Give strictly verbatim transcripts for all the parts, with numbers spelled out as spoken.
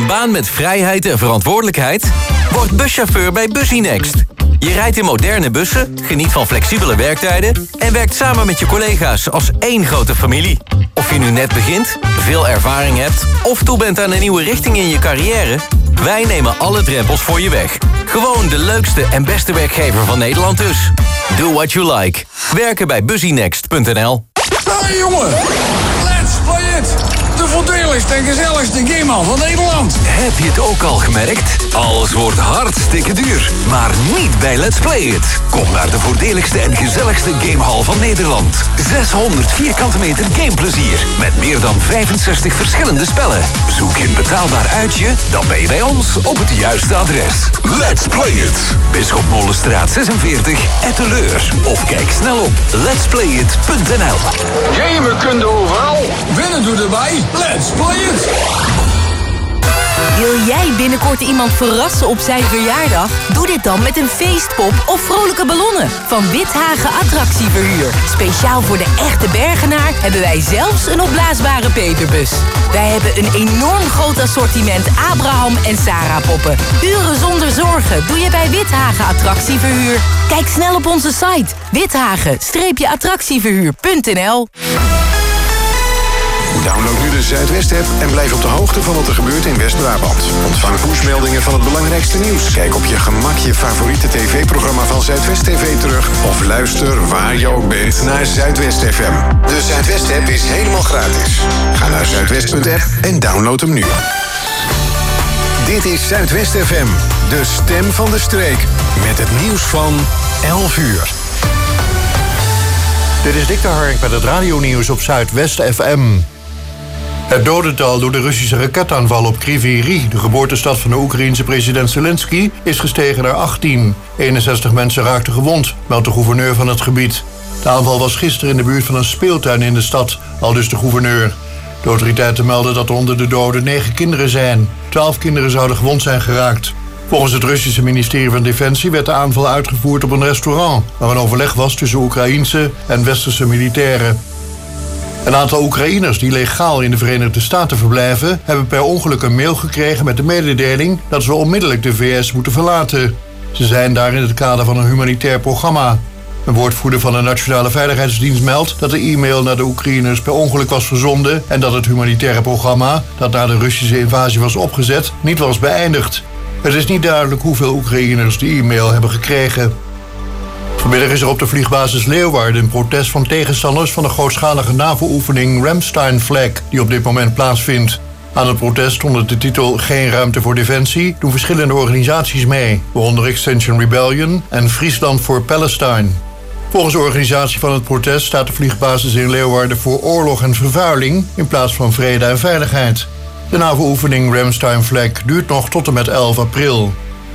een baan met vrijheid en verantwoordelijkheid? Word buschauffeur bij Busynext. Je rijdt in moderne bussen, geniet van flexibele werktijden en werkt samen met je collega's als één grote familie. Of je nu net begint, veel ervaring hebt of toe bent aan een nieuwe richting in je carrière, wij nemen alle drempels voor je weg. Gewoon de leukste en beste werkgever van Nederland dus. Do what you like. Werken bij busynext punt n l. Hey jongen, let's play it! De voordeligste en gezelligste gamehal van Nederland. Heb je het ook al gemerkt? Alles wordt hartstikke duur. Maar niet bij Let's Play It. Kom naar de voordeligste en gezelligste gamehal van Nederland. zeshonderd vierkante meter gameplezier. Met meer dan vijfenzestig verschillende spellen. Zoek je een betaalbaar uitje? Dan ben je bij ons op het juiste adres. Let's Play It. Bisschopmolenstraat zesenveertig, Etteleur. Of kijk snel op lets play it punt n l. Gamen kun je overal. Winnen doe erbij. Let's play it! Wil jij binnenkort iemand verrassen op zijn verjaardag? Doe dit dan met een feestpop of vrolijke ballonnen van Withagen Attractieverhuur. Speciaal voor de echte Bergenaar hebben wij zelfs een opblaasbare peperbus. Wij hebben een enorm groot assortiment Abraham en Sarah poppen. Uren zonder zorgen doe je bij Withagen Attractieverhuur. Kijk snel op onze site withagen attractieverhuur punt n l. Download nu de Zuidwest-app en blijf op de hoogte van wat er gebeurt in West-Brabant. Ontvang pushmeldingen van het belangrijkste nieuws. Kijk op je gemak je favoriete tv-programma van Zuidwest T V terug. Of luister waar je ook bent naar Zuidwest F M. De Zuidwest-app is helemaal gratis. Ga naar zuidwest punt app en download hem nu. Dit is Zuidwest F M, de stem van de streek. Met het nieuws van elf uur. Dit is Dick de Hark met het radionieuws op Zuidwest F M. Het dodental door de Russische raketaanval op Kryvyi Rih, de geboortestad van de Oekraïense president Zelensky, is gestegen naar achttien. eenenzestig mensen raakten gewond, meldt de gouverneur van het gebied. De aanval was gisteren in de buurt van een speeltuin in de stad, aldus de gouverneur. De autoriteiten melden dat er onder de doden negen kinderen zijn. Twaalf kinderen zouden gewond zijn geraakt. Volgens het Russische ministerie van Defensie werd de aanval uitgevoerd op een restaurant, waar een overleg was tussen Oekraïense en Westerse militairen. Een aantal Oekraïners die legaal in de Verenigde Staten verblijven, hebben per ongeluk een mail gekregen met de mededeling dat ze onmiddellijk de V S moeten verlaten. Ze zijn daar in het kader van een humanitair programma. Een woordvoerder van de Nationale Veiligheidsdienst meldt dat de e-mail naar de Oekraïners per ongeluk was verzonden en dat het humanitaire programma, dat na de Russische invasie was opgezet, niet was beëindigd. Het is niet duidelijk hoeveel Oekraïners de e-mail hebben gekregen. Vanmiddag is er op de vliegbasis Leeuwarden een protest van tegenstanders van de grootschalige NAVO-oefening Ramstein Flag die op dit moment plaatsvindt. Aan het protest onder de titel Geen ruimte voor defensie doen verschillende organisaties mee, waaronder Extinction Rebellion en Friesland for Palestine. Volgens de organisatie van het protest staat de vliegbasis in Leeuwarden voor oorlog en vervuiling in plaats van vrede en veiligheid. De NAVO-oefening Ramstein Flag duurt nog tot en met elf april.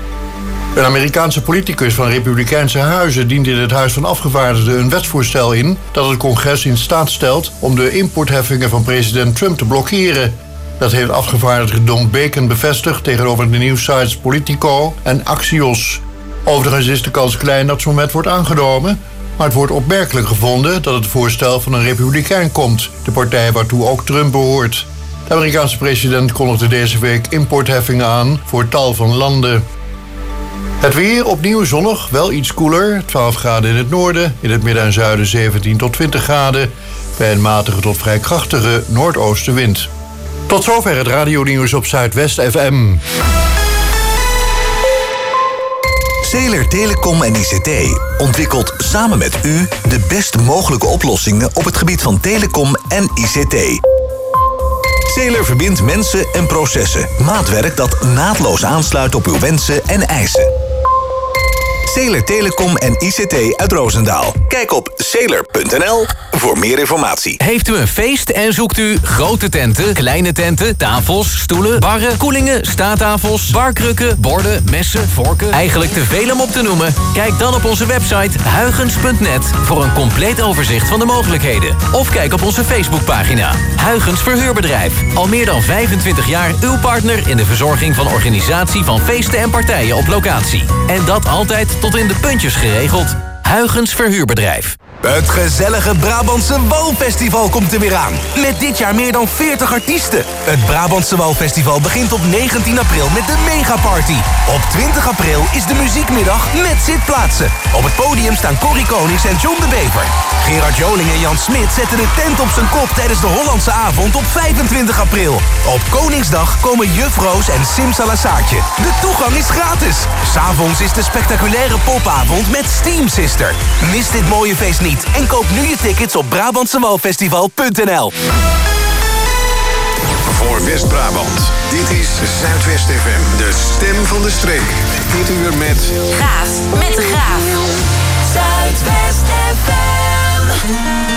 Een Amerikaanse politicus van Republikeinse Huizen dient in het Huis van Afgevaardigden een wetsvoorstel in dat het congres in staat stelt om de importheffingen van president Trump te blokkeren. Dat heeft afgevaardigde Don Bacon bevestigd tegenover de nieuwsites Politico en Axios. Overigens is de kans klein dat zo'n wet wordt aangenomen, maar het wordt opmerkelijk gevonden dat het voorstel van een Republikein komt, de partij waartoe ook Trump behoort. De Amerikaanse president kondigde deze week importheffingen aan voor tal van landen. Het weer opnieuw zonnig, wel iets koeler. twaalf graden in het noorden, in het midden en zuiden zeventien tot twintig graden. Bij een matige tot vrij krachtige noordoostenwind. Tot zover het radionieuws op Zuidwest F M. Zeeler Telecom en I C T ontwikkelt samen met u de best mogelijke oplossingen op het gebied van telecom en I C T. Zeeler verbindt mensen en processen. Maatwerk dat naadloos aansluit op uw wensen en eisen. Zeeler Telecom en I C T uit Roosendaal. Kijk op zeeler punt n l voor meer informatie. Heeft u een feest en zoekt u grote tenten, kleine tenten, tafels, stoelen, barren, koelingen, staattafels, barkrukken, borden, messen, vorken? Eigenlijk te veel om op te noemen? Kijk dan op onze website huygens punt net voor een compleet overzicht van de mogelijkheden. Of kijk op onze Facebookpagina. Huygens Verhuurbedrijf. Al meer dan vijfentwintig jaar uw partner in de verzorging van organisatie van feesten en partijen op locatie. En dat altijd tot in de puntjes geregeld. Huygens Verhuurbedrijf. Het gezellige Brabantse Walfestival komt er weer aan. Met dit jaar meer dan veertig artiesten. Het Brabantse Walfestival begint op negentien april met de megaparty. Op twintig april is de muziekmiddag met zitplaatsen. Op het podium staan Corrie Konings en John de Bever. Gerard Joling en Jan Smit zetten de tent op zijn kop tijdens de Hollandse avond op vijfentwintig april. Op Koningsdag komen Juf Roos en Sim Salasaartje. De toegang is gratis. 'S Avonds is de spectaculaire popavond met Steam Sister. Mis dit mooie feest niet en koop nu je tickets op Brabantsewalfestival punt n l. Voor West-Brabant, dit is Zuidwest F M, de stem van de streek. Dit uur met... Gaaf met de Graaf. Zuidwest F M.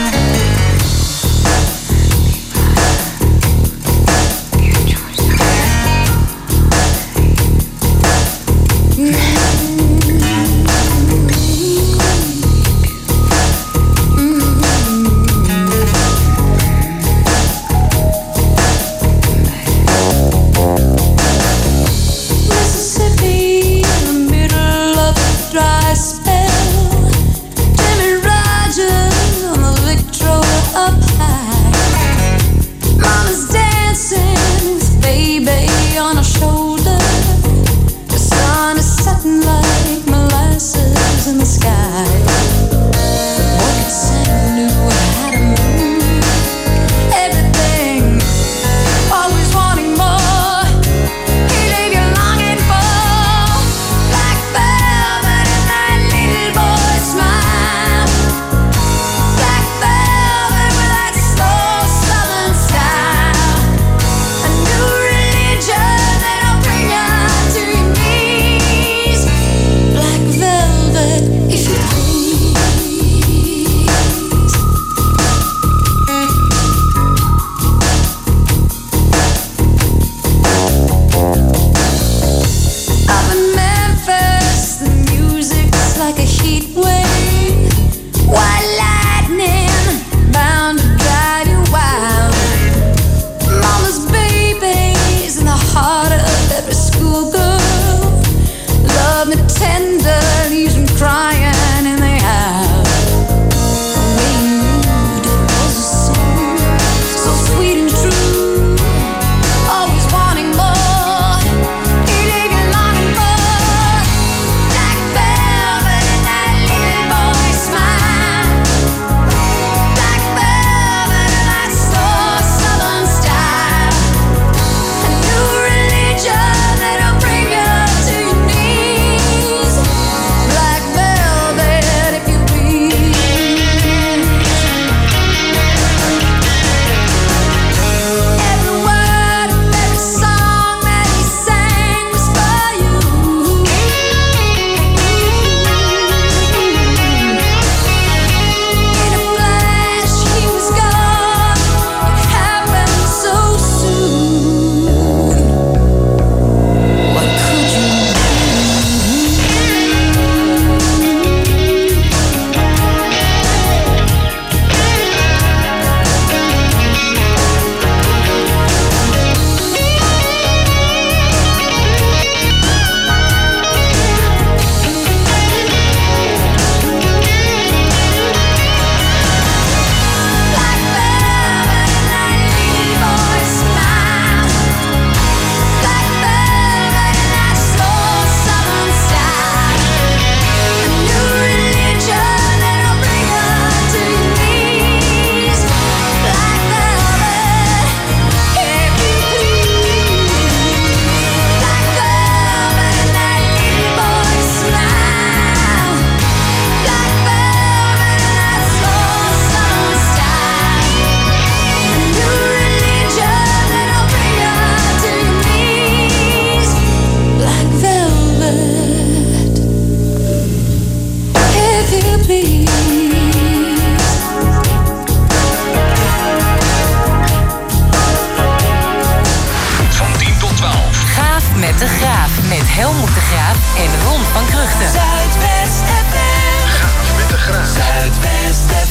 Helmut de Graaf en Ron van Kruchten. Zuidwest F M. Gaaf met de Graaf. Zuidwest F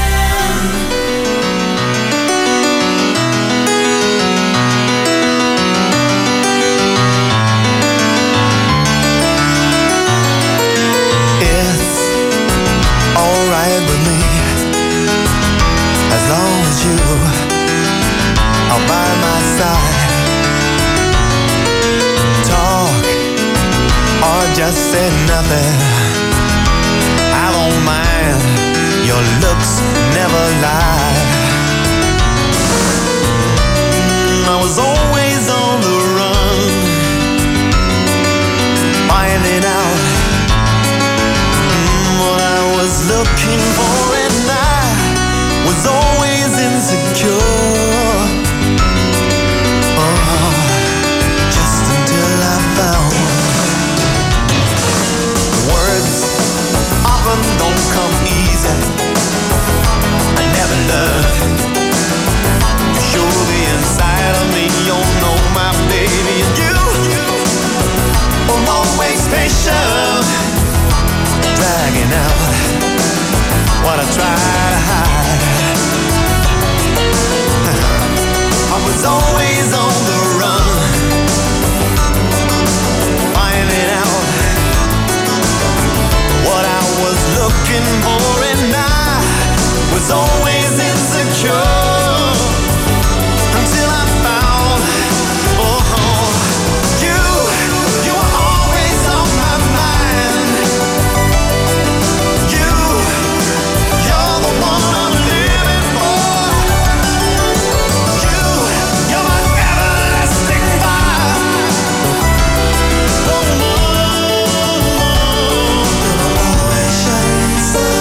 M. It's alright with me. looking for, and I was always insecure. Oh, just until I found words often don't come easy. I never learned to show the inside of me. You know my baby, and you were always patient, dragging out what I try to hide. I was always on the run, finding out what I was looking for, and I was always insecure until I found, oh, you, you were always on my mind. You, you're the one I'm living for. You, you're my everlasting fire. Oh, always shine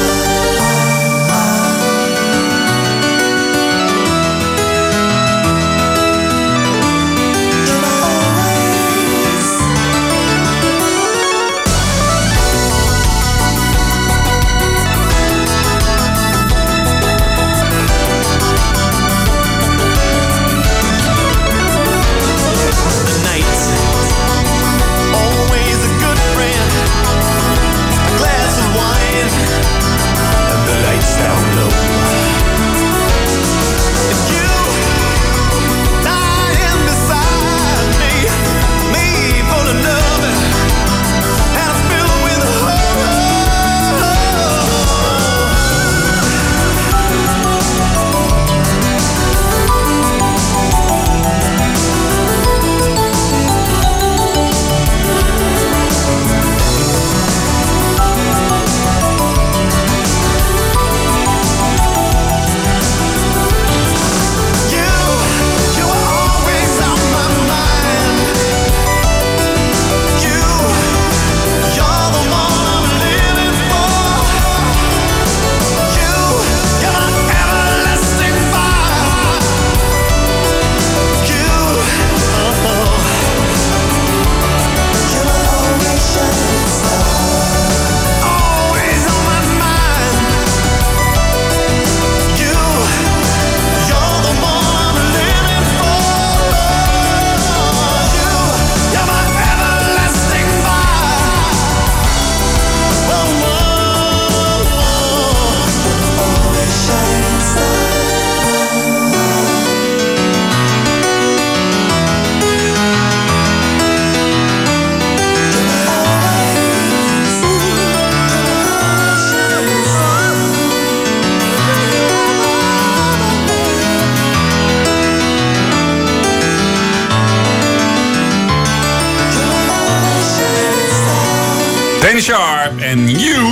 Danny Sharp en You.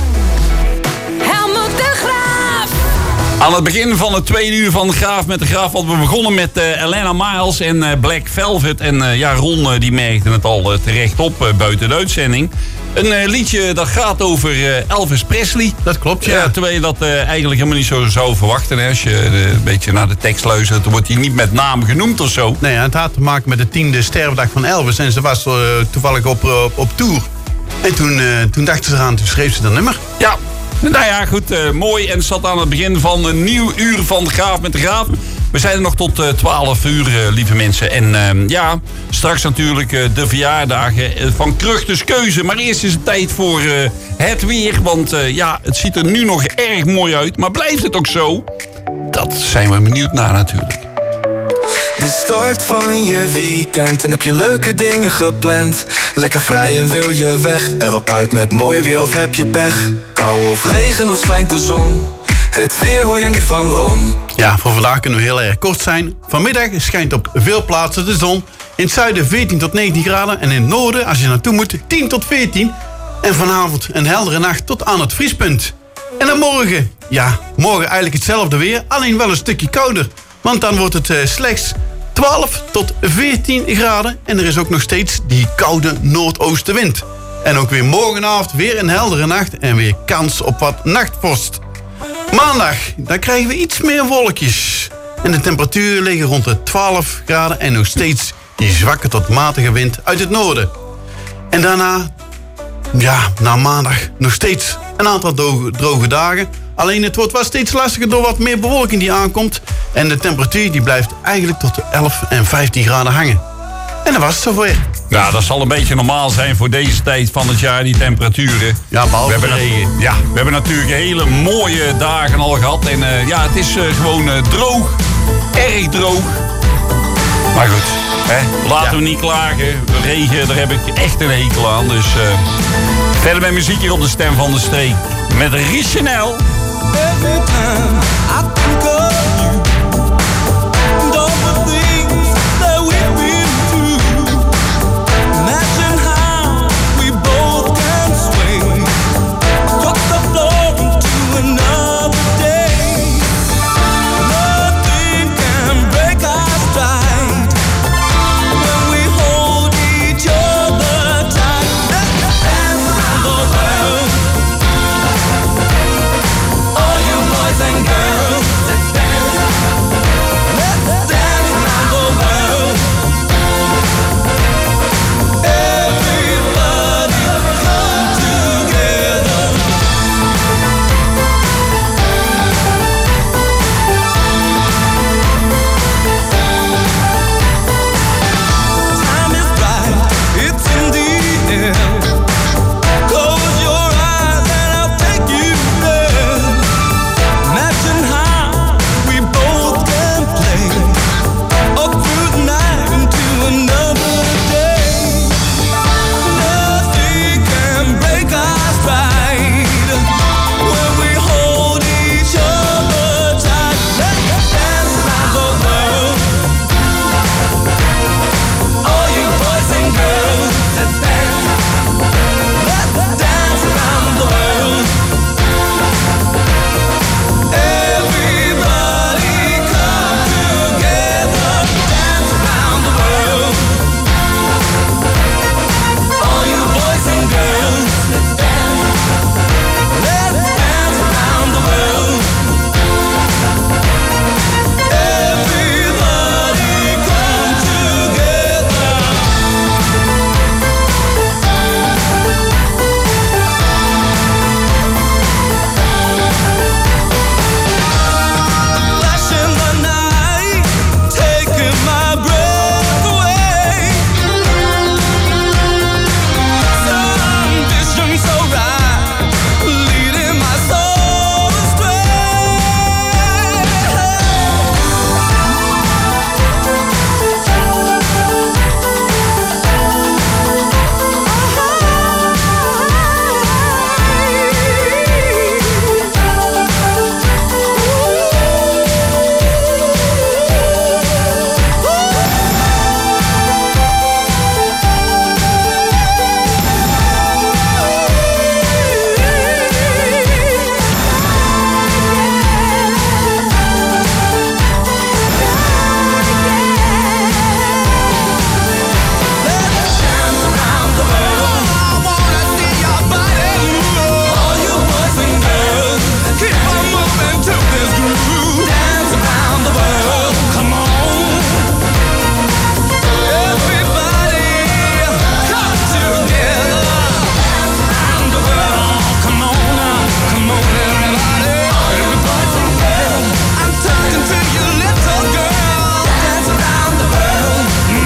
Helmut de Graaf. Aan het begin van het tweede uur van de Graaf met de Graaf hadden we begonnen met uh, Elena Miles en uh, Black Velvet. En uh, ja, Ron uh, die merkte het al uh, terecht op uh, buiten de uitzending. Een uh, liedje dat gaat over uh, Elvis Presley. Dat klopt, ja. ja terwijl je dat uh, eigenlijk helemaal niet zo zou verwachten. Hè. Als je uh, een beetje naar de tekst luistert, dan wordt hij niet met naam genoemd of zo. Nee, het had te maken met de tiende sterfdag van Elvis. En ze was uh, toevallig op, op, op tour. En toen, uh, toen dachten ze eraan, toen schreef ze dat nummer. Ja, nou ja, goed, uh, mooi. En het zat aan het begin van een nieuw uur van de Graaf met de Graaf. We zijn er nog tot uh, twaalf uur, uh, lieve mensen. En uh, ja, straks natuurlijk uh, de verjaardagen van Kruchters Keuze. Maar eerst is het tijd voor uh, het weer. Want uh, ja, het ziet er nu nog erg mooi uit. Maar blijft het ook zo? Dat zijn we benieuwd naar natuurlijk. De start van je weekend en heb je leuke dingen gepland. Lekker vrij en wil je weg. Erop uit met mooi weer of heb je pech. Kou of regen of schijnt de zon. Het weer hoor je niet van Ron. Ja, voor vandaag kunnen we heel erg kort zijn. Vanmiddag schijnt op veel plaatsen de zon. In het zuiden veertien tot negentien graden. En in het noorden, als je naartoe moet, tien tot veertien. En vanavond een heldere nacht tot aan het vriespunt. En dan morgen, ja, morgen eigenlijk hetzelfde weer. Alleen wel een stukje kouder. Want dan wordt het uh, slechts twaalf tot veertien graden. En er is ook nog steeds die koude noordoostenwind. En ook weer morgenavond weer een heldere nacht en weer kans op wat nachtvorst. Maandag, dan krijgen we iets meer wolkjes. En de temperaturen liggen rond de twaalf graden en nog steeds die zwakke tot matige wind uit het noorden. En daarna, ja, na maandag nog steeds een aantal droge, droge dagen. Alleen het wordt wel steeds lastiger door wat meer bewolking die aankomt. En de temperatuur die blijft eigenlijk tot de elf en vijftien graden hangen. En dat was het zover. Ja, dat zal een beetje normaal zijn voor deze tijd van het jaar, die temperaturen. Ja, behalve we hebben regen. Ja, we hebben natuurlijk hele mooie dagen al gehad. En uh, ja, het is uh, gewoon uh, droog. Erg droog. Maar goed, hè, laten ja. we niet klagen. Regen, daar heb ik echt een hekel aan. Dus uh, verder met muziek hier op de Stem van de Streek. Met Richanel. Every time I think of you, and all the things that we've been through. Imagine how we both can sway across the floor into another day. Nothing can break our stride when we hold each other tight. Let's dance around the world. All you boys and girls, let's dance. Let's dance around the world. Everybody come together. Time is right, it's in the air. Close your eyes and I'll take you there. Imagine how we both can play up through the night into another day. Nothing can break our stride when we hold each other tight. Let's dance around the world. All you boys and girls, let's dance. Let's dance around the world. Everybody come together. Dance around the world. All you boys and girls, let's dance. Let's dance around the world. Everybody come together. Flash in the night, taking my breath away. Some vision so right, leading my soul astray. Dance around the world. I wanna see your body move. All you boys and girls, keep on moving to this groove. Dance around the world. Come on. Everybody, come together. Dance around the world. Come on now, come on everybody. All you boys and girls, I'm talking to you little girl. Dance around the world.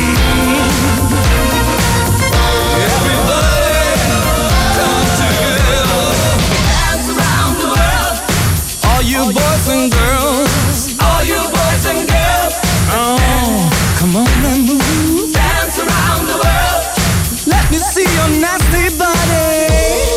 Everybody, come together. Dance around the world. All you boys and girls. All you boys and girls. Oh, come on and move. Dance around the world. Let me see your nasty body.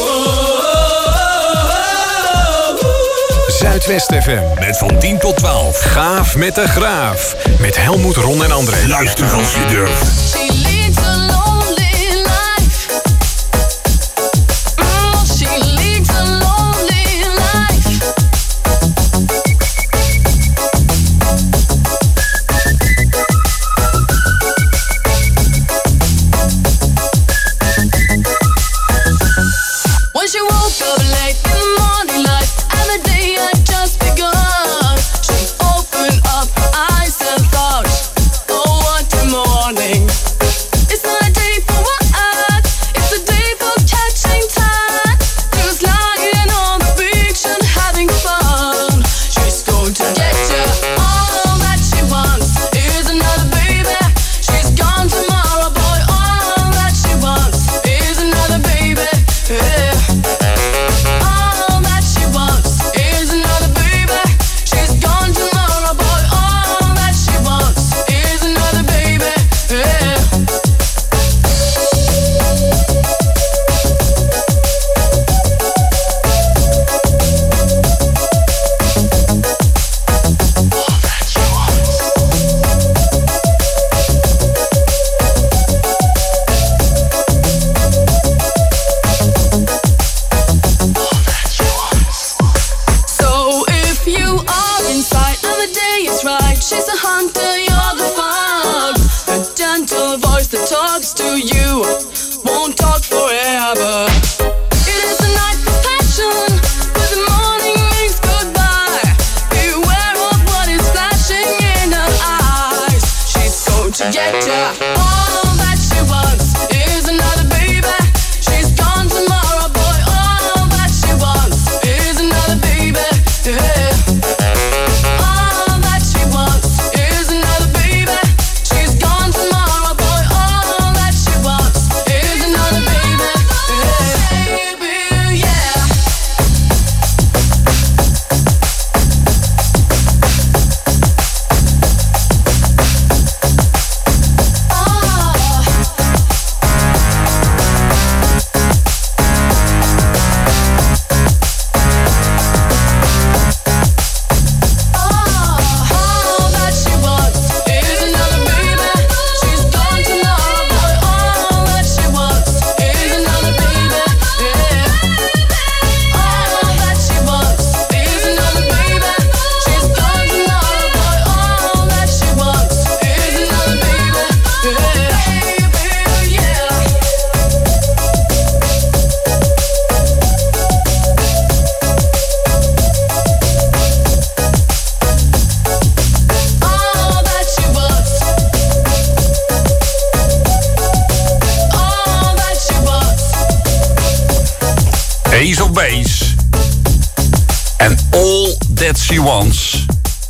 Zuidwest F M. Met van tien tot twaalf. Gaaf met de Graaf. Met Helmoet, Ron en André. Luister als je durft. She leads a lonely life. Oh, she leads a lonely life. she's a hunter, you're the fox. A gentle voice that talks to you won't talk forever. It is a night for passion, but the morning means goodbye. Beware of what is flashing in her eyes. She's going to get ya. All that she wants is another baby. She's gone tomorrow, boy. All that she wants is another baby. Yeah. All that she wants is another baby. She's gone tomorrow, boy. All that she wants is another baby. Yeah. Baby, yeah. All that she wants is another baby. She's gone tomorrow, boy. All that she wants is another baby. Yeah. All that she wants is another baby. She's gone tomorrow, boy. All that she wants is another baby. Yeah. Baby, yeah. All that she wants. All that she wants. Ace of Base. En All That She Wants.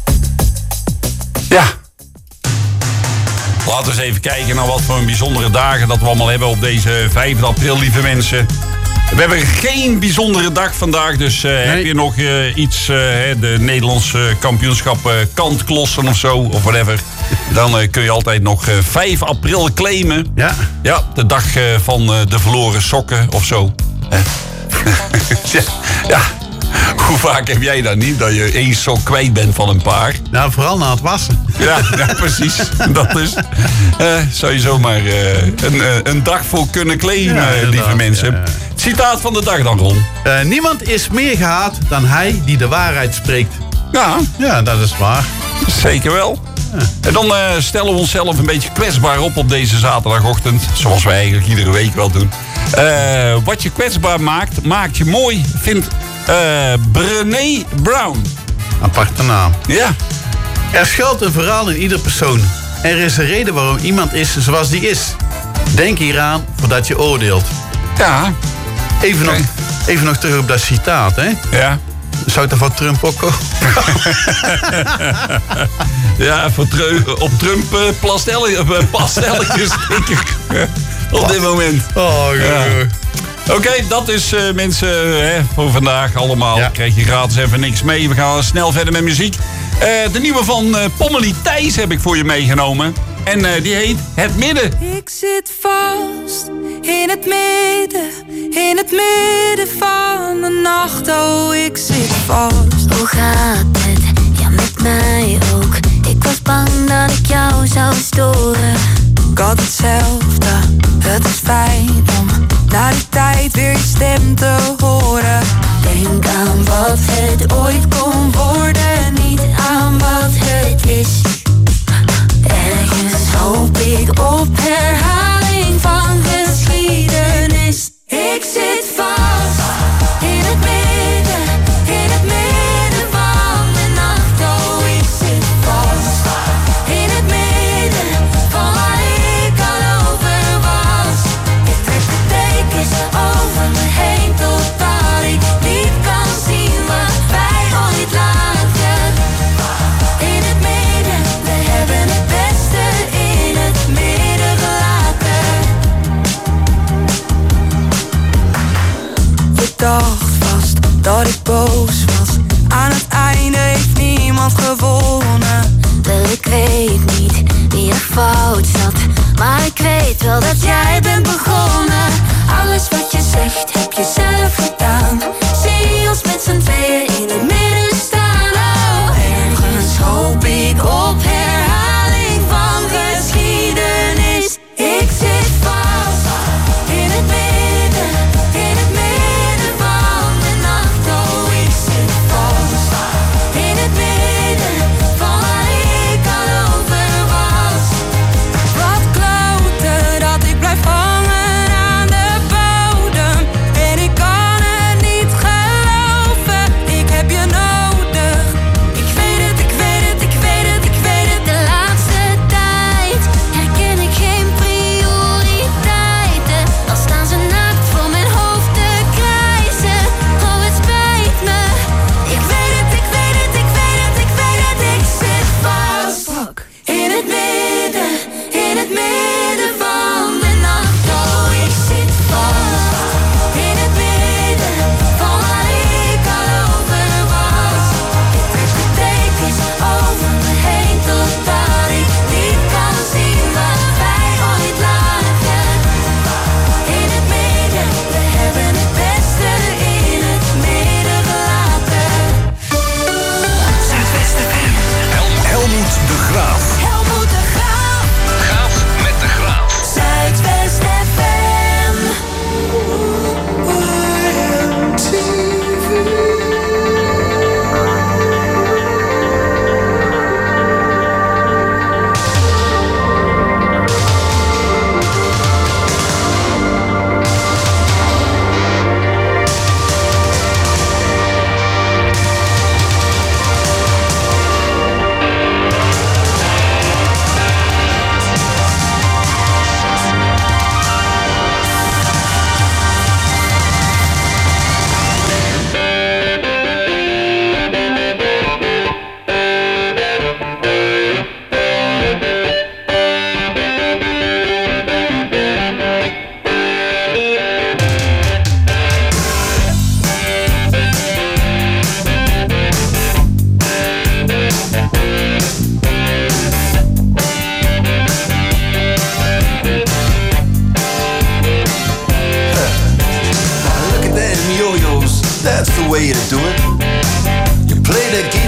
Ja. Laten we eens even kijken naar wat voor een bijzondere dagen dat we allemaal hebben op deze vijfde april, lieve mensen. We hebben geen bijzondere dag vandaag, dus eh, heb je nog eh, iets, eh, de Nederlandse kampioenschap eh, kantklossen of zo, of whatever. Dan eh, kun je altijd nog eh, vijf april claimen. Ja. Ja, de dag eh, van eh, de verloren sokken of zo. Hè? ja, ja. Hoe vaak heb jij dat niet, dat je één sok kwijt bent van een paar? Nou, vooral na het wassen. Ja, ja precies. Dat is. Eh, zou je zomaar eh, een, eh, een dag voor kunnen claimen, Ja, eh, lieve inderdaad, mensen. ja. Het citaat van de dag dan, Ron. Eh, niemand is meer gehaat dan hij die de waarheid spreekt. Ja. Ja, dat is waar. Zeker wel. Ja. En dan eh, stellen we onszelf een beetje kwetsbaar op op deze zaterdagochtend. Zoals wij eigenlijk iedere week wel doen. Eh, wat je kwetsbaar maakt, maakt je mooi, vindt uh, Brené Brown. Aparte naam. Ja. Er schuilt een verhaal in ieder persoon. Er is een reden waarom iemand is zoals die is. Denk hieraan voordat je oordeelt. Ja. Even, nog, even nog terug op dat citaat, hè? Ja. Zou het er van Trump ook komen? Ja, voor treu, op Trump uh, pastelletjes, pastelletjes denk ik. Op dit moment. Oh, ja. Oké, okay, dat is uh, mensen hè, voor vandaag allemaal. Ja. Krijg je gratis even niks mee. We gaan snel verder met muziek. Uh, de nieuwe van uh, Pommelie Thijs heb ik voor je meegenomen. En uh, die heet Het Midden. Ik zit vast in het midden, in het midden van de nacht. Oh, ik zit vast. Hoe gaat het? Ja, met mij ook. Ik was bang dat ik jou zou storen. Ik had hetzelfde, het is fijn om na die tijd weer je stem te horen. Denk aan wat het ooit kon worden, niet aan wat het is. Ergens hoop ik op herhaling van geschiedenis. Ik zit vast in het midden, in het midden van de nacht. Oh, ik zit vast in het midden van waar ik al over was. Ik trek de dekens over me heen totdat ik niet kan zien wat wij ons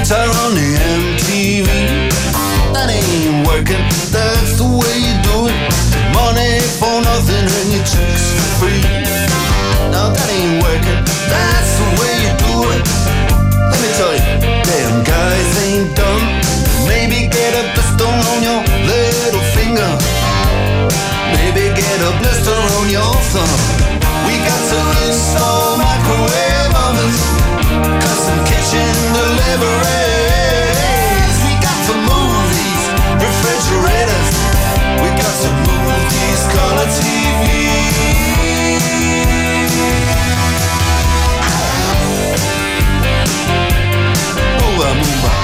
guitar on the M T V. That ain't working, that's the way you do it. Money for nothing and your chicks for free. Now that ain't working, that's the way you do it. Let me tell you, damn guys ain't dumb. Maybe get a blister on your little finger. Maybe get a blister on your thumb. We got to install microwave ovens, custom kitchen deliveries. We got to move these refrigerators. We got to move these color T Vs. Move on, move on.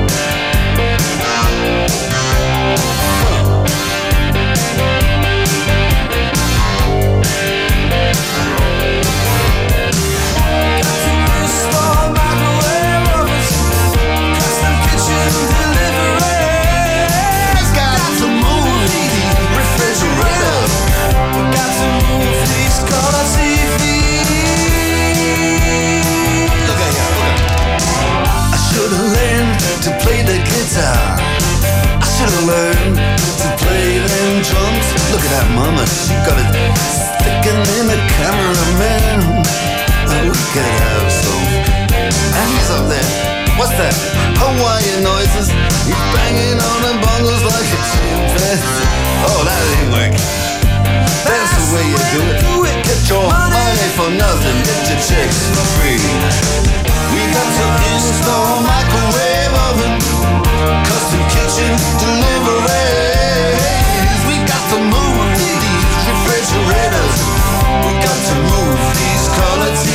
To play the guitar, I should've learned to play them drums. Look at that mama, she got it sticking in the cameraman. Oh, we could have some. And he's up there, what's that? Hawaiian noises. He's banging on the bongos like a chimpanzee. Oh, that ain't working. That's the way you do it. Get your money for nothing, get your chicks for free. We got to install microwave oven, custom kitchen deliveries. We got to move these refrigerators. We got to move these color T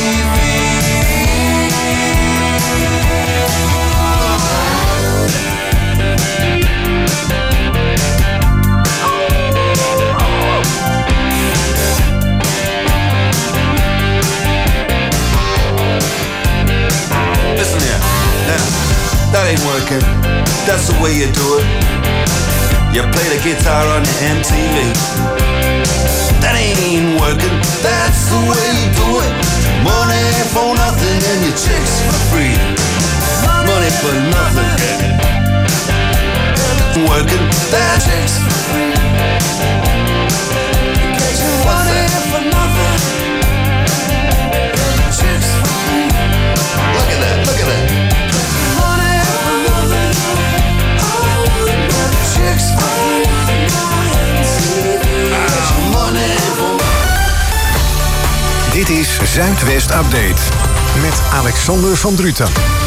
Listen here, now, that ain't working. That's the way you do it. You play the guitar on the M T V. That ain't working. That's the way you do it. Money for nothing and your chicks for free. Money for nothing. Working. That's chicks for free. Get your money for nothing. Chicks for free. Look at that. Look at that. Dit is Zuidwest Update met Alexander van Druten.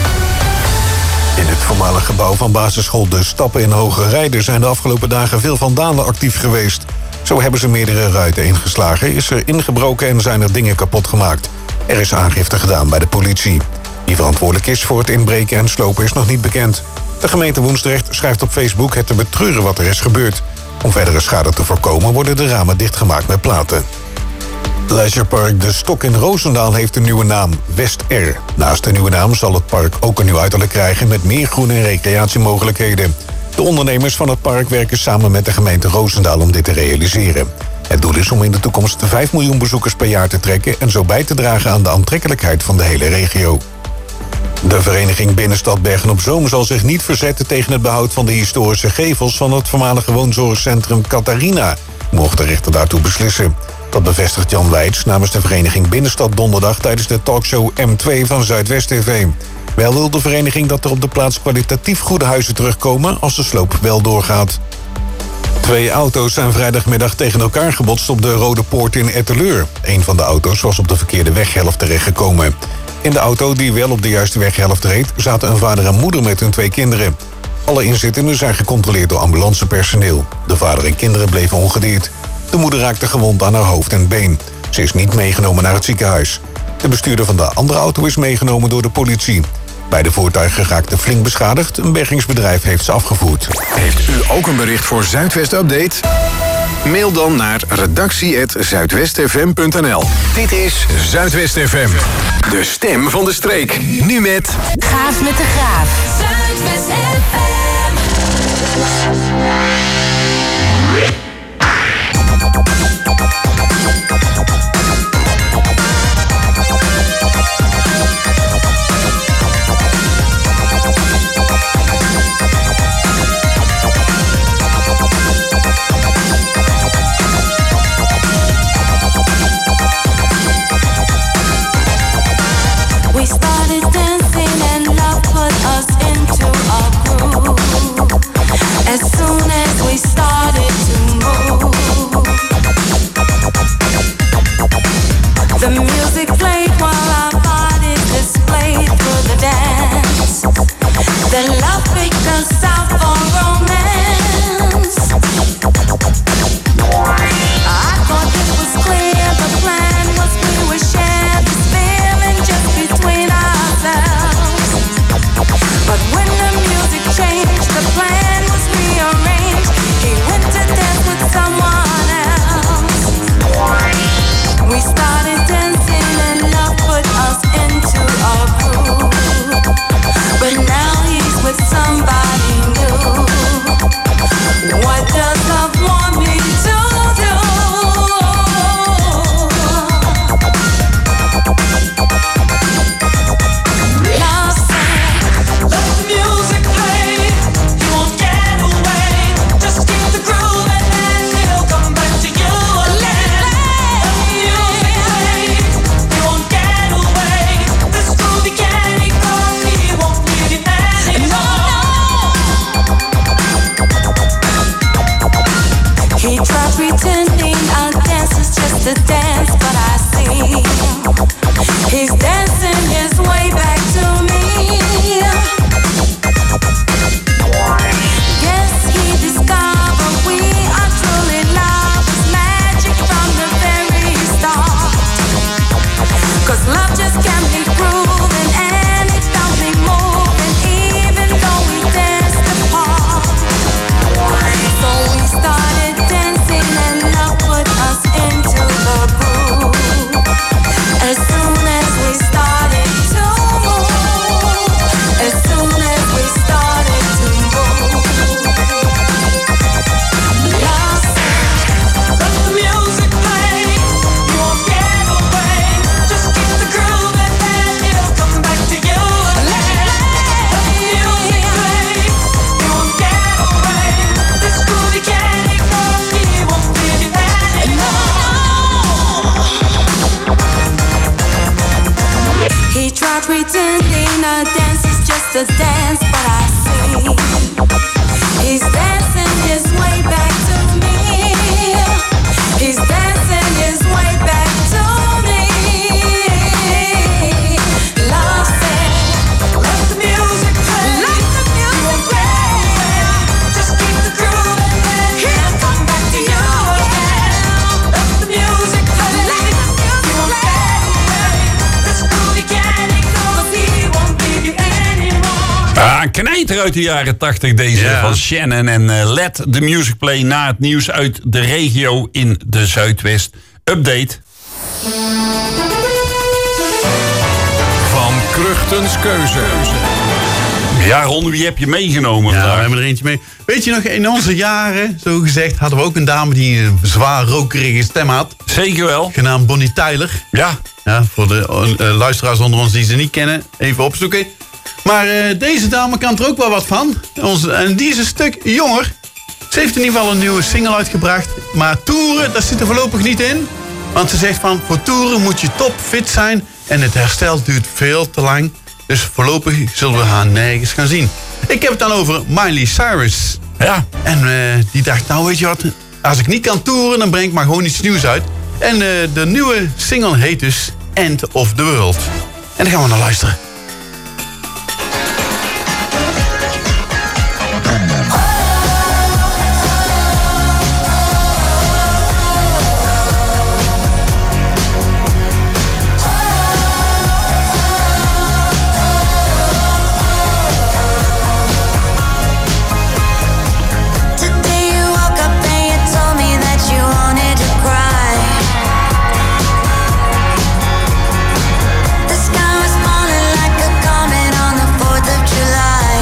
In het voormalige gebouw van basisschool De Stappen in Hoge Rijden zijn de afgelopen dagen veel vandalen actief geweest. Zo hebben ze meerdere ruiten ingeslagen, is er ingebroken en zijn er dingen kapot gemaakt. Er is aangifte gedaan bij de politie. Wie verantwoordelijk is voor het inbreken en slopen is nog niet bekend. De gemeente Woensdrecht schrijft op Facebook het te betreuren wat er is gebeurd. Om verdere schade te voorkomen worden de ramen dichtgemaakt met platen. Leisurepark De Stok in Roosendaal heeft een nieuwe naam, West R. Naast de nieuwe naam zal het park ook een nieuw uiterlijk krijgen met meer groen- en recreatiemogelijkheden. De ondernemers van het park werken samen met de gemeente Roosendaal om dit te realiseren. Het doel is om in de toekomst vijf miljoen bezoekers per jaar te trekken en zo bij te dragen aan de aantrekkelijkheid van de hele regio. De vereniging Binnenstad Bergen-op-Zoom zal zich niet verzetten tegen het behoud van de historische gevels van het voormalige woonzorgcentrum Catharina, mocht de rechter daartoe beslissen. Dat bevestigt Jan Weits namens de vereniging Binnenstad donderdag tijdens de talkshow M twee van Zuidwest T V. Wel wil de vereniging dat er op de plaats kwalitatief goede huizen terugkomen als de sloop wel doorgaat. Twee auto's zijn vrijdagmiddag tegen elkaar gebotst op de Rode Poort in Etteleur. Een van de auto's was op de verkeerde weghelft terechtgekomen. In de auto die wel op de juiste weghelft reed zaten een vader en moeder met hun twee kinderen. Alle inzittenden zijn gecontroleerd door ambulancepersoneel. De vader en kinderen bleven ongedeerd. De moeder raakte gewond aan haar hoofd en been. Ze is niet meegenomen naar het ziekenhuis. De bestuurder van de andere auto is meegenomen door de politie. Beide voertuigen raakten flink beschadigd. Een bergingsbedrijf heeft ze afgevoerd. Heeft u ook een bericht voor Zuidwest Update? Mail dan naar redactie apenstaartje zuidwestfm punt n l. Dit is Zuidwest F M. De stem van de streek. Nu met... Gaaf met de Graaf. Zuidwest F M. just a dance, but I see he's dancing his way back to me. Guess he discovered we are truly lovers, magic from the very start. 'Cause love just can't be proven, and it don't be moving, even though we danced apart. So we started dancing, and love put us into the groove. As soon as we started to move, as soon as we started to move. Love said, let the music play, you won't get away. Just keep the groove and then it'll come back to you again. Let the music play, you won't get away. This groove you can't ignore, he won't leave you anymore. He tried pretending a dance is just a dance, but I see he's dancing his way back to me. He's dancing his way back to me. Love said, let the music play. Let the music play. Just keep the groove and then he'll come back to you again. Let the music play. Let the music play. This groove you can't ignore, 'cause he won't leave you anymore. Ah, een knijter uit de jaren tachtig deze Ja. van Shannon. En uh, Let the Music Play na het nieuws uit de regio in de Zuidwest. Update. Van Kruchtens Keuze. Ja, Ron, wie heb je meegenomen Ja, vandaag? we hebben er eentje mee. Weet je nog, in onze jaren, zo gezegd, hadden we ook een dame die een zwaar rokerige stem had. Zeker wel. Genaamd Bonnie Tyler. Ja. Ja, voor de uh, luisteraars onder ons die ze niet kennen, even opzoeken. Maar uh, deze dame kan er ook wel wat van. Onze, en die is een stuk jonger. Ze heeft in ieder geval een nieuwe single uitgebracht. Maar toeren, dat zit er voorlopig niet in. Want ze zegt van, voor toeren moet je topfit zijn. En het herstel duurt veel te lang. Dus voorlopig zullen we haar nergens gaan zien. Ik heb het dan over Miley Cyrus. Ja. En uh, die dacht, nou weet je wat, als ik niet kan toeren, dan breng ik maar gewoon iets nieuws uit. En uh, de nieuwe single heet dus End of the World. En daar gaan we naar luisteren. Today you woke up and you told me that you wanted to cry. The sky was falling like a comet on the fourth of July.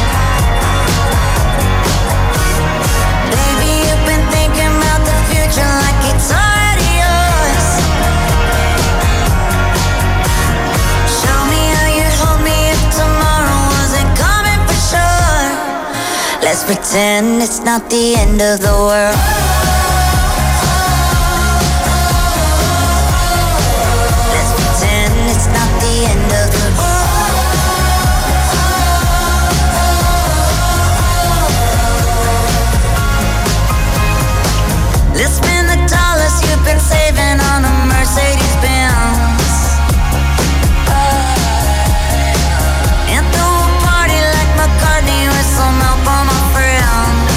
Baby, you've been thinking about the future like it's already yours. Show me how you'd hold me if tomorrow wasn't coming for sure. Let's pretend it's not the end of the world. Let's pretend it's not the end of the world. Let's spend the dollars you've been saving on a Mercedes Benz. And throw a party like McCartney with some help on my friends.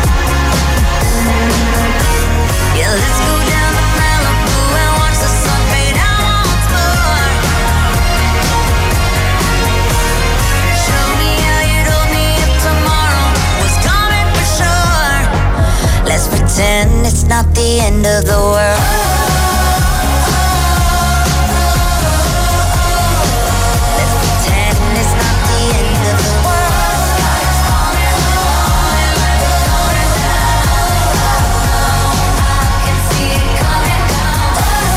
Yeah, let's go down to Malibu and watch the sun fade out once more. Show me how you'd hold me if tomorrow was coming for sure. Let's pretend it's not the end of the world. Let's pretend it's not the end of the world. I can see it coming down.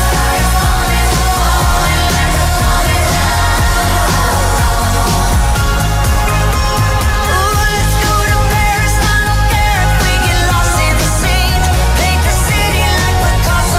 Ooh, let's go to Paris. I don't care if we get lost in the scene. Paint the city like Picasso.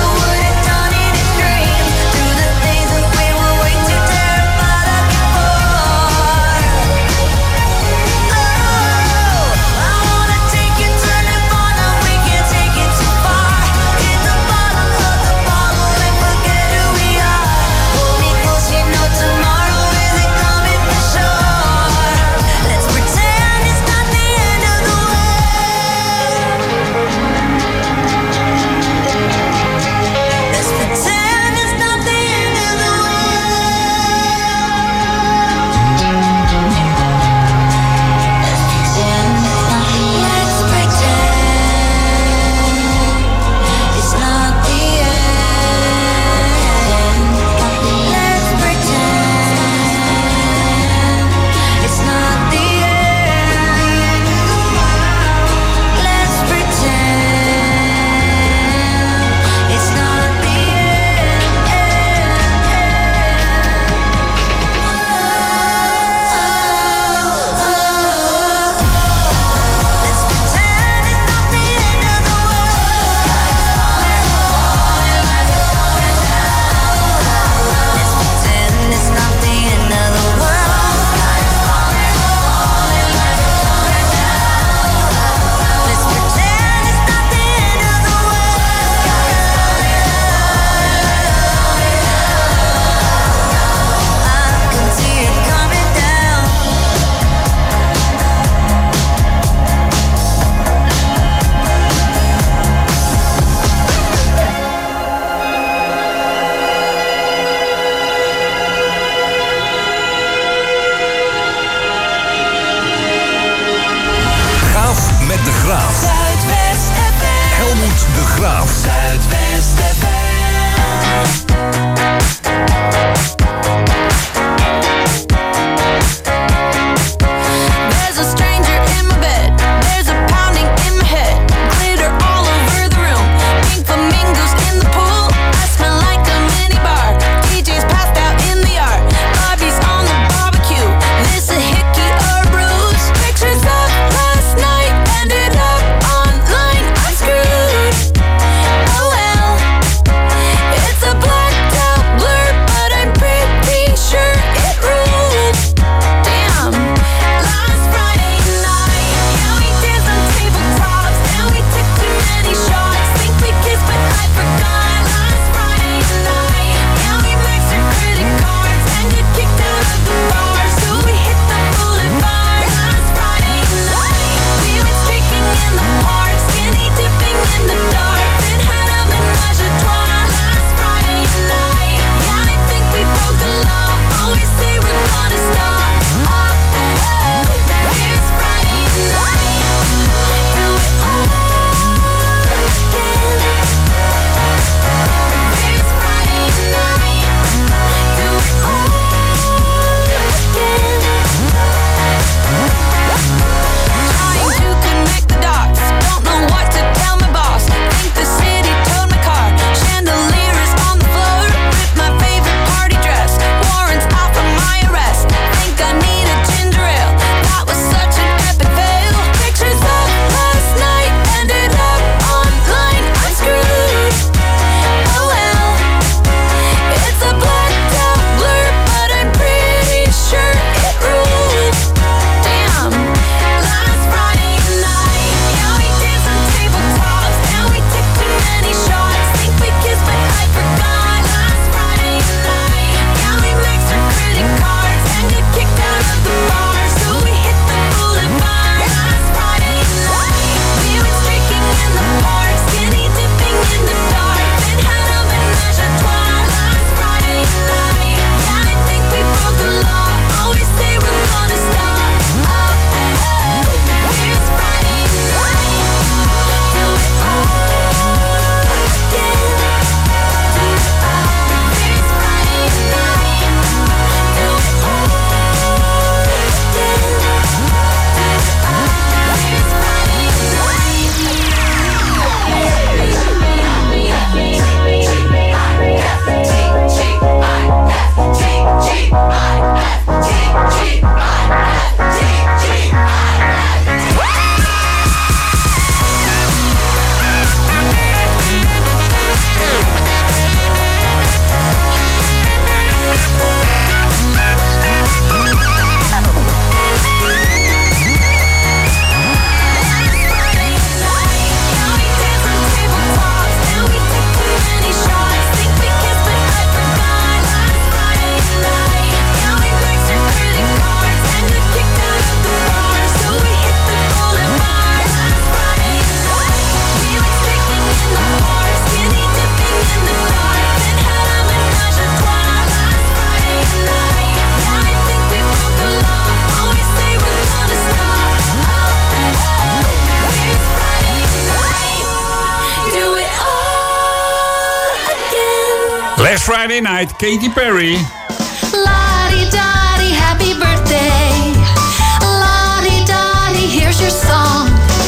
Last Friday Night, Katy Perry. La-di-da-di, happy birthday. La-di-da-di, here's your song.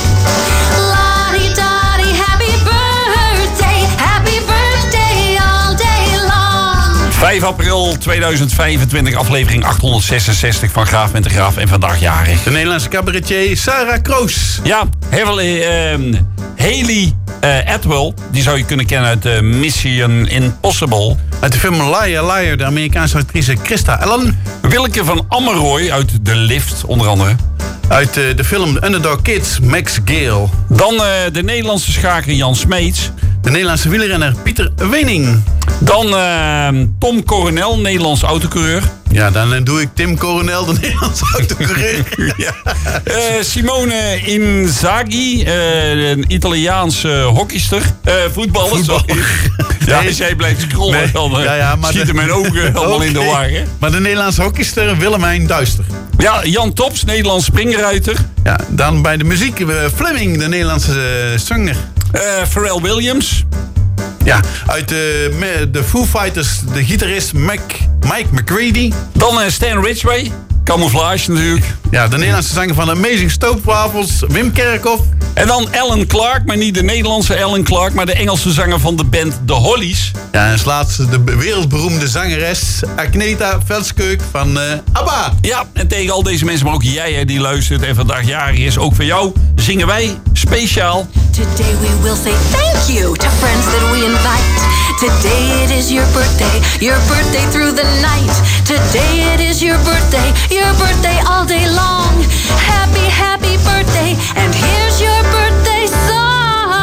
La-di-da-di, happy birthday. Happy birthday all day long. vijf april tweeduizend vijfentwintig, aflevering achthonderdzesenzestig van Graaf met de Graaf. En vandaag jarig. De Nederlandse cabaretier Sarah Kroos. Ja, Haley, uh, Haley uh, Atwell. Die zou je kunnen kennen uit uh, Mission Impossible. Uit de film Liar Liar, de Amerikaanse actrice Christa Allen. Willeke van Ammeroy uit The Lift, onder andere. Uit uh, de film The Underdog Kids, Max Gale. Dan uh, de Nederlandse schaker Jan Smeets. De Nederlandse wielrenner Pieter Wening. Dan uh, Tom Coronel, Nederlands autocoureur. Ja, dan uh, doe ik Tim Coronel, de Nederlandse autocoureur. ja. uh, Simone Inzaghi, uh, een Italiaanse hockeyster. Uh, voetballer, Voetballer. sorry. Ja, als jij blijft scrollen, Nee. dan uh, Ja, ja, maar schieten de- mijn ogen allemaal in de Oké. war. Hè? Maar de Nederlandse hockeyster Willemijn Duister. Ja, Jan Tops, Nederlands springruiter. Ja, dan bij de muziek uh, Fleming, de Nederlandse uh, zanger. Uh, Pharrell Williams. Ja, uit de, me- de Foo Fighters, de gitarist Mac, Mike McCready. Dan uh, Stan Ridgway, camouflage natuurlijk. Ja, de Nederlandse zanger van Amazing Stroopwafels, Wim Kerkhoff. En dan Alan Clark, maar niet de Nederlandse Alan Clark, maar de Engelse zanger van de band The Hollies. Ja, en als laatste de wereldberoemde zangeres Agneta Veldskeuk van uh, ABBA. Ja, en tegen al deze mensen, maar ook jij hè, die luistert en vandaag jarig is, ook voor jou, zingen wij speciaal. Today we will say thank you to friends that we invite. Today it is your birthday, your birthday through the night. Today it is your birthday, your birthday all day long. Happy, happy birthday, and here's your birthday song.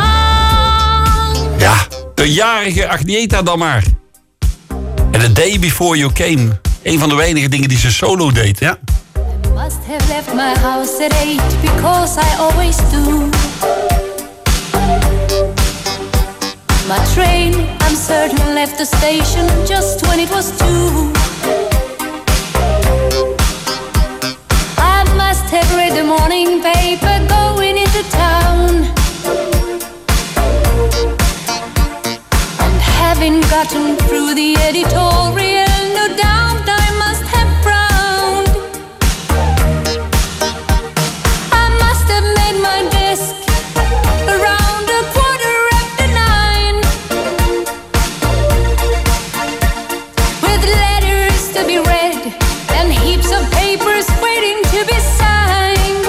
Ja, de jarige Agneta dan maar. En The Day Before You Came, een van de weinige dingen die ze solo deed. Ja. Must have left my house at eight because I always do. My train, I'm certain, left the station just when it was two. I must have read the morning paper going into town. And having gotten through the editorial, no doubt I must have frowned. I must have made my desk around a quarter after nine, with letters to be read and heaps of papers waiting to be signed.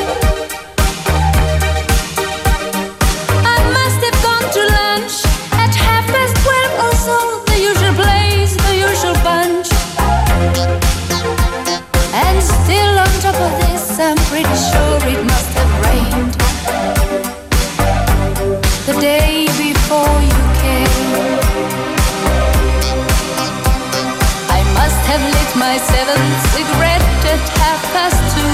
I must have gone to lunch at half past twelve or so, the usual place, the usual bunch. And still on top of this, I'm pretty sure it must have rained the day before you came. I must have lit my seventh cigarette at half past two.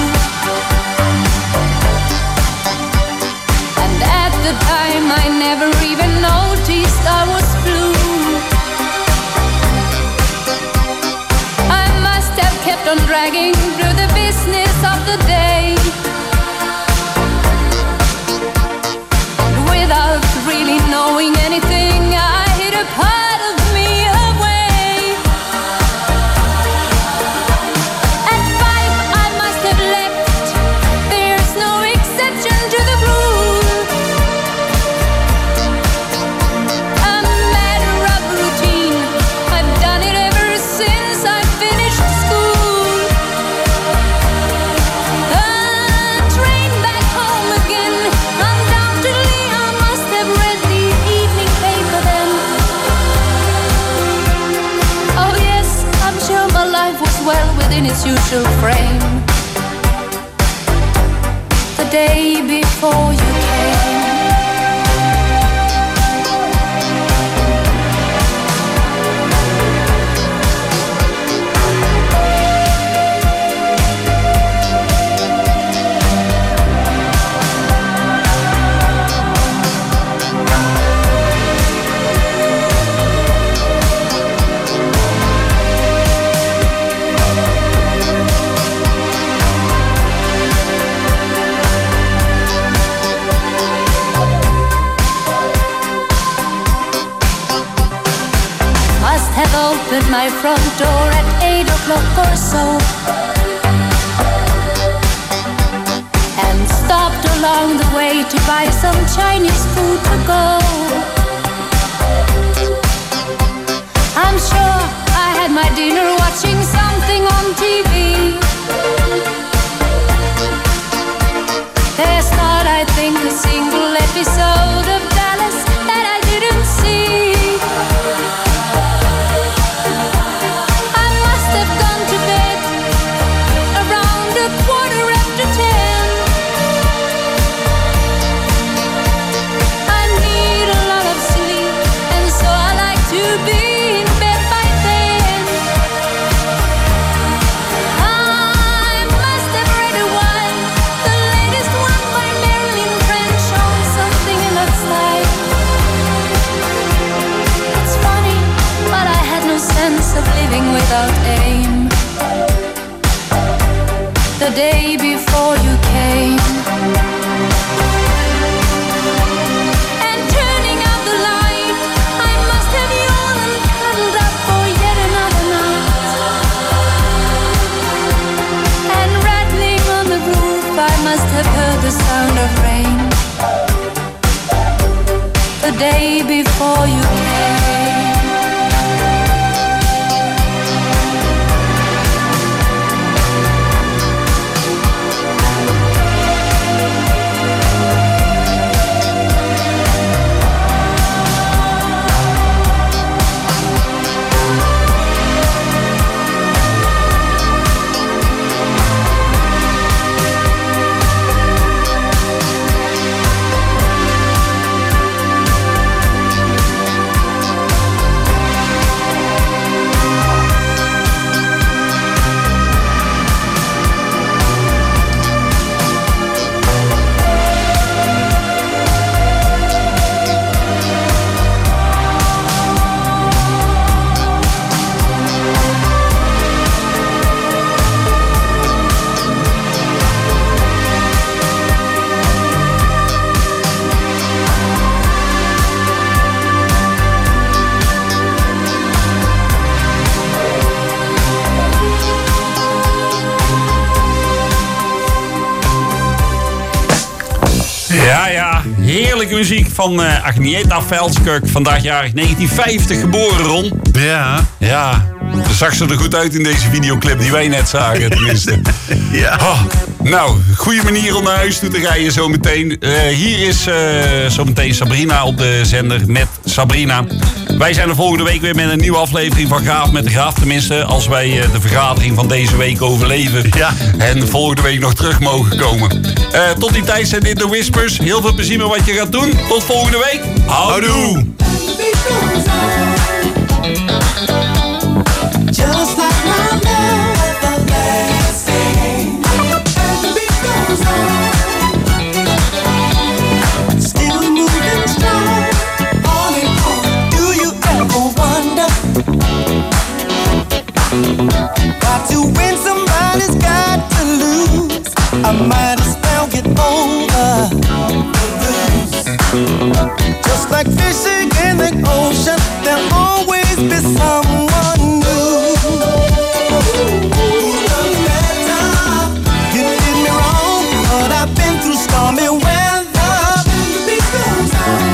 And at the time I never even noticed I was blue. I must have kept on dragging through the business of the day, without really knowing anything, I hid a part of me away. At five I must have left, there's no exception to the rule. A matter of routine, I've done it ever since I finished school. A train back home again, undoubtedly I must have read the evening paper then. Oh yes, I'm sure my life was well within its usual frame the day before you came. passed my front door at eight o'clock or so, and stopped along the way to buy some Chinese food to go. I'm sure I had my dinner watching something on T V. There's not, I think, a single episode of Dallas that I didn't see. I must have gone to bed around a quarter after ten. I need a lot of sleep, and so I like to be in bed by then. I must have read a while, the latest one by Marilyn French on something in that style. It's funny, but I had no sense of living without aim. The day before you came, and turning out the light, I must have yawned and cuddled up for yet another night. And rattling on the roof, I must have heard the sound of rain. The day before you came. Ja, ja, heerlijke muziek van uh, Agnieszka Veldskuk. Vandaag jarig negentien vijftig geboren, Ron. Ja. Ja, ze zag ze er goed uit in deze videoclip die wij net zagen, tenminste. Ja. Oh, nou, goede manier om naar huis toe te rijden zometeen. Uh, hier is uh, zometeen Sabrina op de zender met Sabrina. Wij zijn er volgende week weer met een nieuwe aflevering van Graaf met de Graaf. Tenminste, als wij uh, de vergadering van deze week overleven. Ja. En volgende week nog terug mogen komen. Uh, tot die tijd zijn dit de Whispers. Heel veel plezier met wat je gaat doen. Tot volgende week. Houdoe. Just like my love, everlasting. And the beat goes on, still moving strong, on and on. Do you ever wonder? Got to win, somebody's got to lose. I might as well get over the blues. Just like fishing in the ocean, there'll always be someone new. You did me wrong, but I've been through stormy weather. The beat goes on,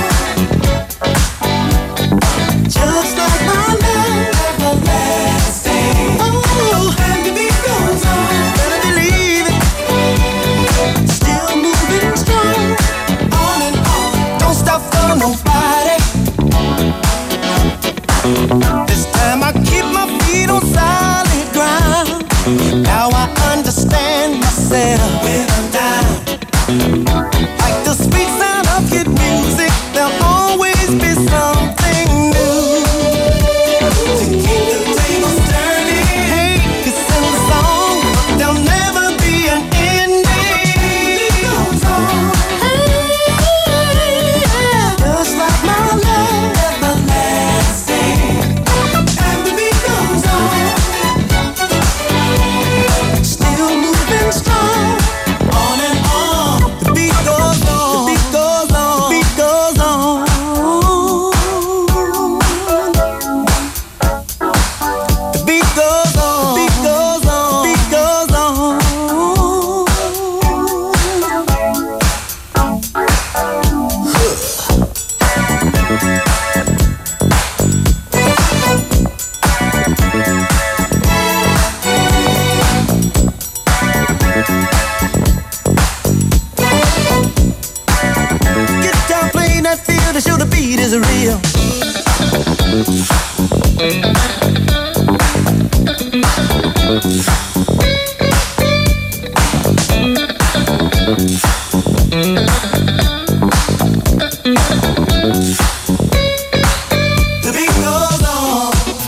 just like my love, everlasting. Oh, and the beat goes on, better believe it. Still moving strong, on and on. Don't stop for nobody. This time I keep my feet on solid ground. Now I understand myself when I'm down. Like the sweet sound of good music, there'll always be something new to keep the tables turning. Hey, it's in the song, but there'll never be an ending. It goes on, just like my love, everlasting. And the beat goes on, still moving strong, on The beat goes on.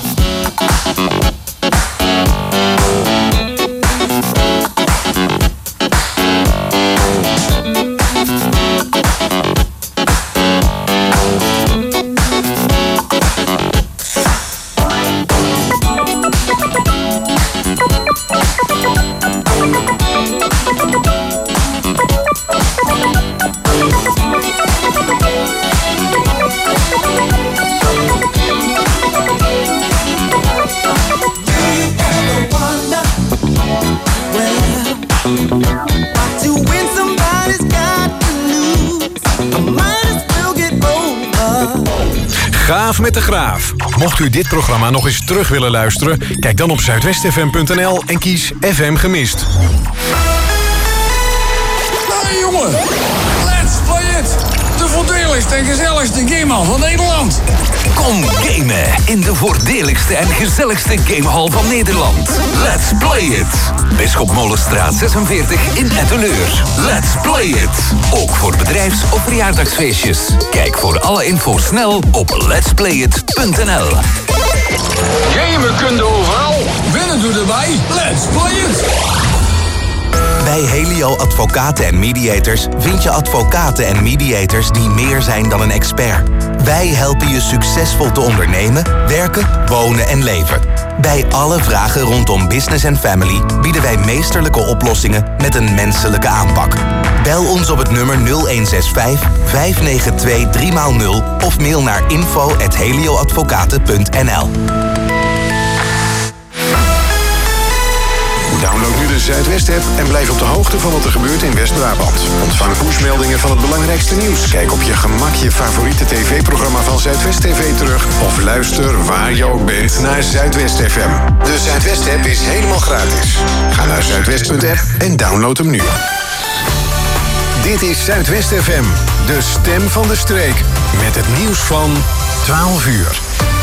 Gaaf met de Graaf. Mocht u dit programma nog eens terug willen luisteren, kijk dan op zuidwest f m punt n l en kies F M gemist. Nou jongen, let's play it! De voordeligste en gezelligste gamehal van Nederland. Kom gamen in de voordeligste en gezelligste gamehal van Nederland. Let's play it. Bisschop Molenstraat zesenveertig in Etteleur. Let's play it. Ook voor bedrijfs- of verjaardagsfeestjes. Kijk voor alle info snel op lets play it punt n l. Gamen kun je overal. Winnen doe erbij. Let's play it! Bij Helio Advocaten en Mediators vind je advocaten en mediators die meer zijn dan een expert. Wij helpen je succesvol te ondernemen, werken, wonen en leven. Bij alle vragen rondom business en family bieden wij meesterlijke oplossingen met een menselijke aanpak. Bel ons op het nummer nul een zes vijf, vijf negen twee, drie nul of mail naar info at helioadvocaten punt n l. Download nu de Zuidwest-app en blijf op de hoogte van wat er gebeurt in West-Brabant. Ontvang pushmeldingen van het belangrijkste nieuws. Kijk op je gemak je favoriete tv-programma van Zuidwest T V terug. Of luister waar je ook bent naar Zuidwest F M. De Zuidwest-app is helemaal gratis. Ga naar zuidwest punt app en download hem nu. Dit is Zuidwest F M, de stem van de streek. Met het nieuws van twaalf uur.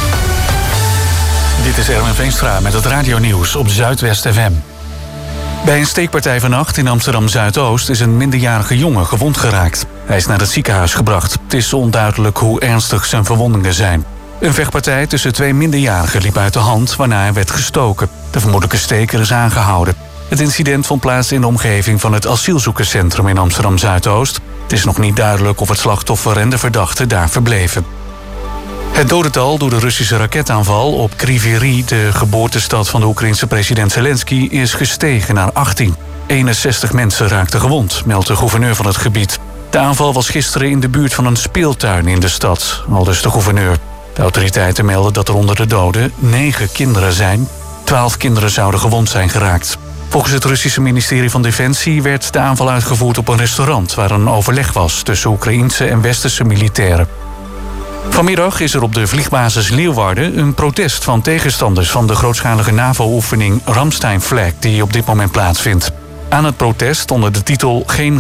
Dit is Erwin Veenstra met het radionieuws op Zuidwest F M. Bij een steekpartij vannacht in Amsterdam-Zuidoost is een minderjarige jongen gewond geraakt. Hij is naar het ziekenhuis gebracht. Het is onduidelijk hoe ernstig zijn verwondingen zijn. Een vechtpartij tussen twee minderjarigen liep uit de hand, waarna hij werd gestoken. De vermoedelijke steker is aangehouden. Het incident vond plaats in de omgeving van het asielzoekerscentrum in Amsterdam-Zuidoost. Het is nog niet duidelijk of het slachtoffer en de verdachte daar verbleven. Het dodental door de Russische raketaanval op Kryvyi Rih, de geboortestad van de Oekraïense president Zelensky, is gestegen naar achttien. eenenzestig mensen raakten gewond, meldt de gouverneur van het gebied. De aanval was gisteren in de buurt van een speeltuin in de stad, aldus de gouverneur. De autoriteiten melden dat er onder de doden negen kinderen zijn. Twaalf kinderen zouden gewond zijn geraakt. Volgens het Russische ministerie van Defensie werd de aanval uitgevoerd op een restaurant waar een overleg was tussen Oekraïense en Westerse militairen. Vanmiddag is er op de vliegbasis Leeuwarden een protest van tegenstanders van de grootschalige NAVO-oefening Ramstein Flag die op dit moment plaatsvindt. Aan het protest onder de titel Geen